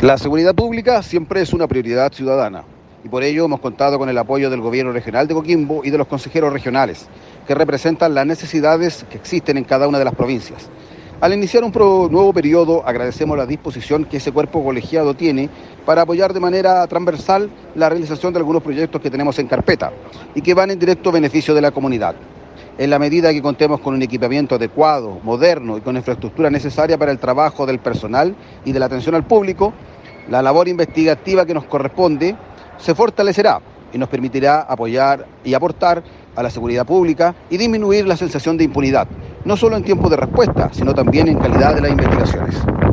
La seguridad pública siempre es una prioridad ciudadana y por ello hemos contado con el apoyo del Gobierno Regional de Coquimbo y de los consejeros regionales, que representan las necesidades que existen en cada una de las provincias. Al iniciar un nuevo periodo, agradecemos la disposición que ese cuerpo colegiado tiene para apoyar de manera transversal la realización de algunos proyectos que tenemos en carpeta y que van en directo beneficio de la comunidad. En la medida que contemos con un equipamiento adecuado, moderno y con infraestructura necesaria para el trabajo del personal y de la atención al público, la labor investigativa que nos corresponde se fortalecerá y nos permitirá apoyar y aportar a la seguridad pública y disminuir la sensación de impunidad, no solo en tiempo de respuesta, sino también en calidad de las investigaciones.